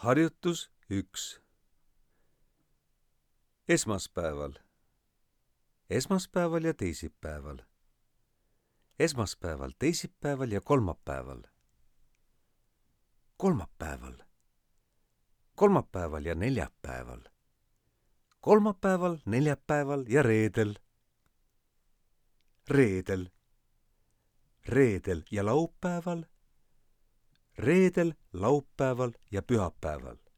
Harjutus 1. Esmaspäeval. Esmaspäeval ja teisipäeval. Esmaspäeval, teisipäeval ja kolmapäeval. Kolmapäeval. Kolmapäeval ja neljapäeval. Kolmapäeval, neljapäeval ja reedel. Reedel. Reedel ja laupäeval. Reedel, laupäeval ja pühapäeval.